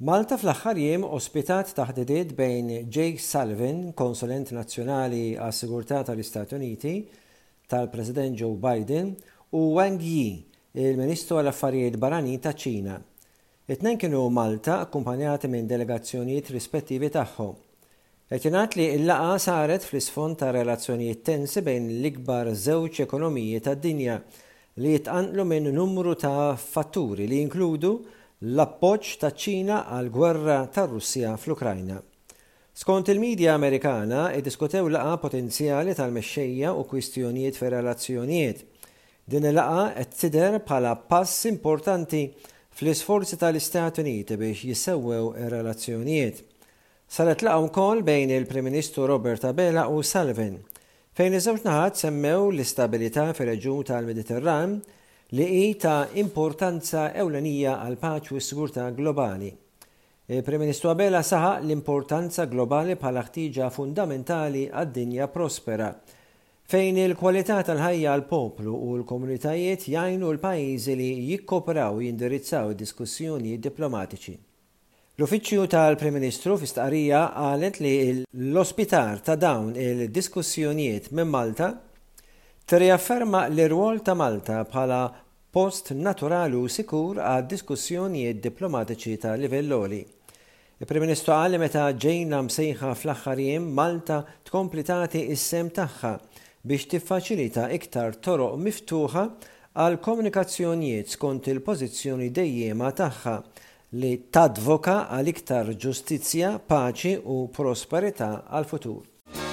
Malta fl-aħħar jiem ospitat taħdidiet bejn Jake Sullivan, konsulent nazzjonali għas-Sigurtà tal-Istati Uniti tal-President Joe Biden, u Wang Yi, il-Ministru għall-Affarijiet Barranin taċ-Ċina. It-tnejn kienu Malta akkumpanjati minn delegazzjonijiet rispettivi tagħhom. Qed jingħad li l-laqgħa saret fl-isfond ta' relazzjonijiet tensi bejn l-ikbar żewġ ekonomiji tad-dinja li jitqanqlu minn numru ta' fatturi li jinkludu l-appoġġ taċ-Ċina għall-gwerra tar-Russja fl-Ukrajna. Skont il-medja Amerikana iddiskutew laqgħa potenzjali tal-mexxejja u kwistjonijiet fir-relazzjonijiet. Din il-laqgħa qed tidher bħala pass importanti fl-isforzi tal-Istati Uniti biex jissewwew ir-relazzjonijiet. Saret laqgħa wkoll bejn il-Prim Ministru Robert Abela u Sullivan, fejn iż-żewġ naħat semmew l-istabilità fir-reġjun tal-Mediterran li hi ta' importanza ewlenija għal paċi u s-sigurtà globali. Il-Prim Ministru Abela saħaq l-importanza globali bħala ħtieġa fundamentali għad-dinja prospera, fejn il-kwalità tal-ħajja għal poplu u l-komunitajiet jgħinu l-pajjiżi li jikkooperaw jindirizzaw diskussjonijiet diplomatiċi. L-Uffiċċju tal-Prim Ministru f'istqarrija qalet li l-ospitar ta' dawn il-diskussjonijiet minn Malta tirriafferma l-irwol ta' Malta bħala post naturali u sikur għad diskussjonijiet diplomatiċi ta' livell għoli. Il-Prim Ministru qal li meta ġejna msejħa fl-aħħar jiem Malta tkompli tagħti is-sem tagħha biex tiffaċilita iktar toroq miftuħa għal komunikazzjonijiet skont il-pożizzjoni dejjema tagħha li tadvoka għal iktar ġustizzja, paċi u prosperità għal futur.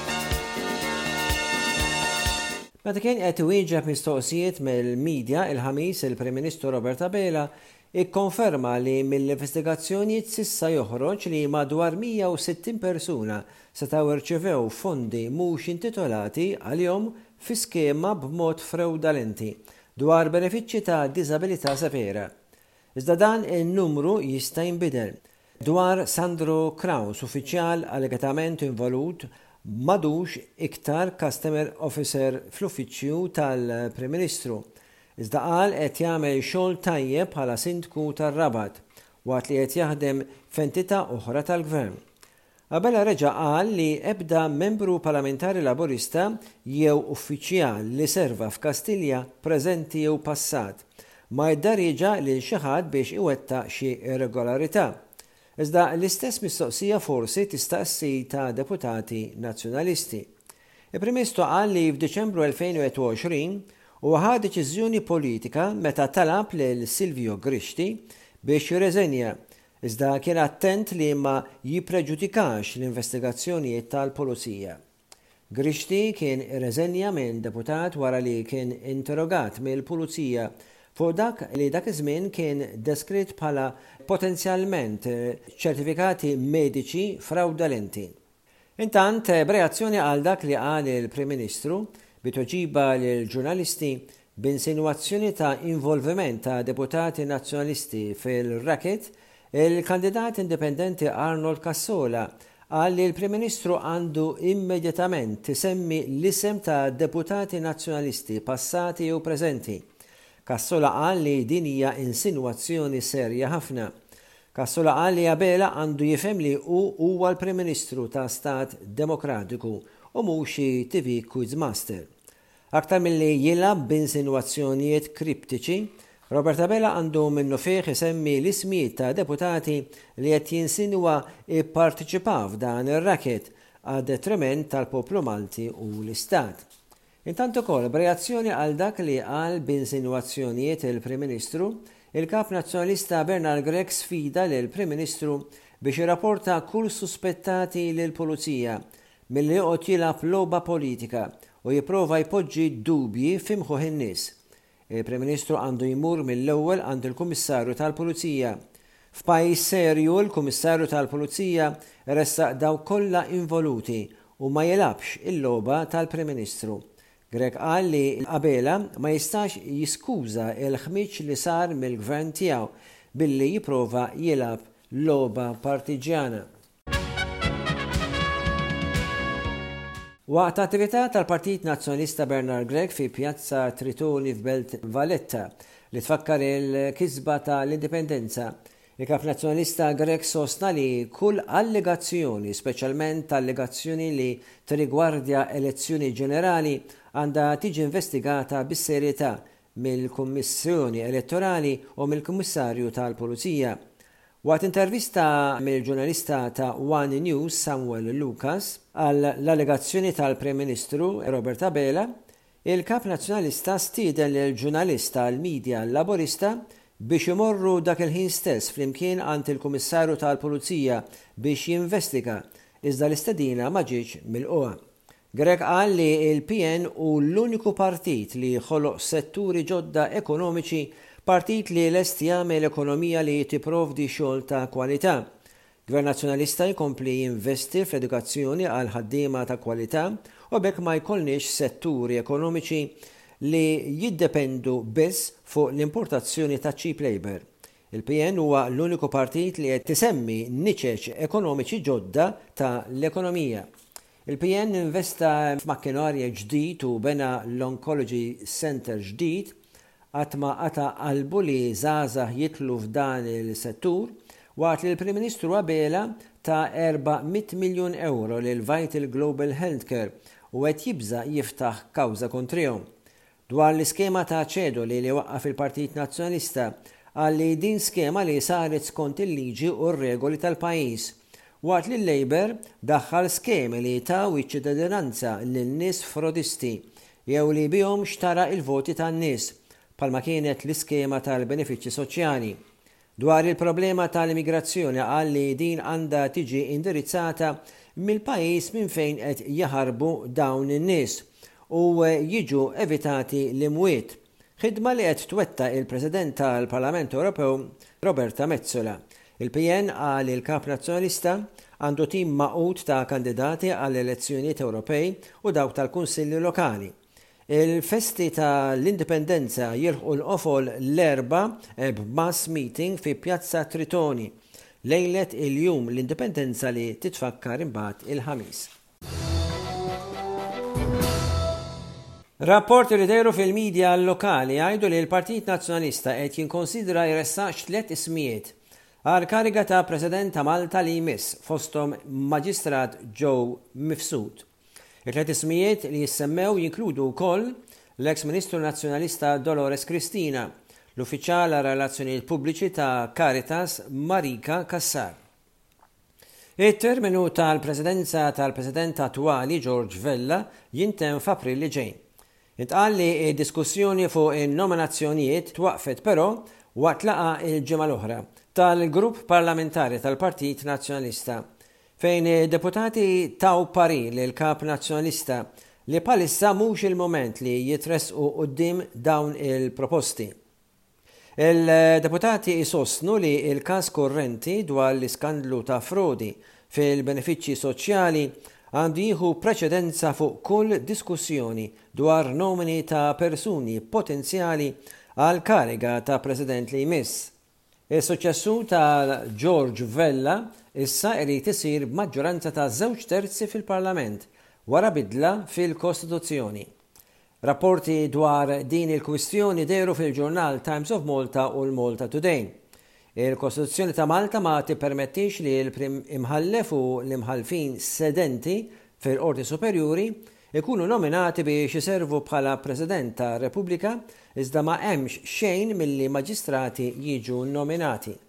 Meta kien qed iwieġeb mistoqsijiet mill-medja il-ħamis il-Prim Ministru Robert Abela ikkonferma li mill-investigazzjonijiet s'issa joħroġ li madwar 160 persuna setgħu irċevew fondi mhux intitolati għalihom fi skema b'mod frewdalenti dwar benefiċċji ta' diżabilità severa. Iżda dan in-numru jista' jinbidel. Dwar Sandro Kraus, uffiċjal allegatament involut madux iktar customer officer fl-uffiċċju tal-Prim Ministru. Iżda qal qed jagħmel xogħol tajjeb bħala sindku tar-Rabat waqt li qed jaħdem f'entità oħra tal-Gvern. Abela reġa' qal li ebda membru parlamentari laburista jew uffiċjal li serva f'Kastilja preżenti jew passat ma jiddarriġa lil xi ħadd biex iwettaq xi irregolarità. Iżda l-istess mistoqsija forsi tista' ssir ta' deputati nazzjonalisti. Il-Prim Ministru qal li f'Diċembru 2021 huwa ħa deċiżjoni politika meta talab lil Silvio Grixti biex jirreżenja, iżda kien attent li ma jippreġudikax l-investigazzjonijiet tal-Pulizija. Grixti kien irreżenja minn deputat wara li kien interrogat mill-Pulizija fuq dak li dak iż-żmien kien deskritt bħala potenzjalment ċertifikati mediċi fraudolenti. Intant, b'reazzjoni għal dak li qal il-Prim Ministru bitoġiba lill-ġurnalisti b'insinuazzjoni ta' involviment ta' deputati nazzjonalisti fil-racket, il-kandidat indipendenti Arnold Cassola qal li l-Prim Ministru għandu immedjatament isemmi l-isem ta' deputati nazzjonalisti passati u preżenti. Cassola qal li din hija insinuazzjoni serja ħafna. Cassola qal li Abela għandu jifhem li huwa l-Prim Ministru ta' Stat Demokratiku u mhux xi TV Quizmaster. Aktar milli jilgħab b'insinuazzjonijiet kriptiċi, Robert Abela għandu minnu fih isemmi l-ismijiet ta' deputati li qed jinsinwa ipparteċipaw f'dan ir-racket għad detriment tal-poplu Malti u l-Istat. Intant ukoll b'reazzjoni għal dak li qal b'insinuazzjonijiet il-Prim Ministru, il-Kap Nazzjonalista Bernard Gregg sfida lill-Prim Ministru biex jirrapporta kull suspettati lill-Pulizija milli joqgħod jilgħab logħba politika u jipprova jpoġġi dubji f'imħuħ in-nies. Il-Prim Ministru għandu jmur mill-ewwel għand il-Kummissarju tal-Pulizija. F'pajjiż serju l-Kummissarju tal-Pulizija ressaq daw kollha involuti u ma jilgħabx il-logħba tal-Prim Ministru. Gregg qal li Abela ma jistax jiskuża l-ħmiġ li sar mill-gvern tiegħu billi jipprova jilgħab logħba partiġjana. Waqt attività tal-Partit Nazzjonalista Bernard Gregg fi Pjazza Tritoni f'Belt Valletta li tfakkar il-kisba tal-indipendenza, Il-Kap Nazzjonalista Grek sostna li kull allegazzjoni, speċjalment allegazzjoni li tirrigwardja elezzjoni ġenerali, għandha tiġi investigata bis-serjetà mill-Kummissjoni Elettorali u mill-Kummissarju tal-Pulizija. Waqt intervista mill-ġurnalista ta' One News Samuel Lucas għall-allegazzjoni tal-Prim Ministru Robert Abela, il-Kap Nazzjonalista stieden lill-ġurnalista l-Media Laburista biex imorru dak il-ħin stess flimkien għand il-Kummissarju tal-Pulizija biex jinvestiga, iżda l-istedina ma ġietx milquha. Grek qal li il-PN hu l-uniku partit li ħoloq setturi ġodda ekonomiċi, partit li lest jagħmel ekonomija li tipprovdi xogħol ta' kwalità. Gvern Nazzjonalista jkompli jinvesti fl-edukazzjoni għal ħaddiema ta' kwalità u bekk ma jkollniex setturi ekonomiċi li jiddependu biss fuq l-importazzjoni ta' cheap labor. Il-PN huwa l-uniku partit li qed tisemmi niċeċ ekonomiċi ġodda ta' l-ekonomija. Il-PN investa f'makkinarja ġdid u bena l-Oncology Center ġdid għatma għata qalbu li żgħażagħ jitlu f'dan il-settur waqt li l-Prim Ministru Abela ta' 400 miljun euro lil Vital Global Healthcare u qed jibża jiftaħ kawża kontrihom. Dwar l-iskema ta' ċedo li waqqaf il-Partit Nazzjonalista għalli din skema li saret skont il-liġi u r-regoli tal-pajjiż. Waqt li l-Labor daħħal skemi li taw iċ-ċittadinanza lin-nies frodisti jew li bihom xtara il-voti tan-nies palma kienet l-iskema tal-benefiċċji soċjali. Dwar il-problema tal-immigrazzjoni qal li din għandha tiġi indirizzata mill-pajjiż minn fejn qed jaħarbu dawn in-nies u jiġu evitati l-imwiet. Ħidma li qed twetta il-President tal-Parlament Ewropew Roberta Metsola. Il-PN għal il-Kap Nazzjonalista għandu tim maqut ta' kandidati għall elezzjonijiet Ewropej u dawk tal-Kunsilli Lokali. Il-festi tal-Indipendenza jilħqu l-qofol l-erba b'mass meeting fi Pjazza Tritoni lejlet il-jum l-Indipendenza li titfakkar imbagħad il-ħamis. Rapporti li dejru fil-medja lokali għajdu li l-Partit Nazzjonalista qed jinkonsidra jressax 3 ismijiet għal kariga ta' President ta' Malta li jmiss fosthom Maġistrat Joe Mifsud. Il-3 ismijiet li jissemmew jinkludu wkoll l-eks Ministru Nazzjonalista Dolores Cristina, l-Uffiċjal għal Relazzjonijiet Pubbliċi ta' Caritas Marika Kassar. Il-terminu tal-presidenza tal-President attwali George Vella jintemm f'April li ġej. Intqal li diskussjoni fuq in-nominazzjonijiet twaqfet però waqt laqa il-ġimgħa l-oħra tal-Grupp Parlamentari tal-Partit Nazzjonalista fejn deputati taw parir lil Kap Nazzjonalista li bħalissa mhux il-moment li jitresqu quddiem dawn il-proposti. Il-deputati isostnu li il-każ korrenti dwar l-iskandlu ta' frodi fil-benefiċċji soċjali għandu jieħu preċedenza fuq kull diskussjoni dwar nomini ta' persuni potenzjali għal kariga ta' President li jmiss. Is-suċċessur ta' George Vella issa irid isir b'maġġoranza ta' 2/3 fil-Parlament wara bidla fil-Kostituzzjoni. Rapporti dwar din il-kwistjoni dejru fil-ġurnal Times of Malta u l-Malta Today. Il-Kostituzzjoni ta' Malta ma tippermettix li l-prim imħallef u l-imħalfin sedenti fil-Qorti Superjuri ikunu nominati biex iservu bħala President ta' Repubblika iżda ma hemmx xejn milli maġistrati jiġu nominati.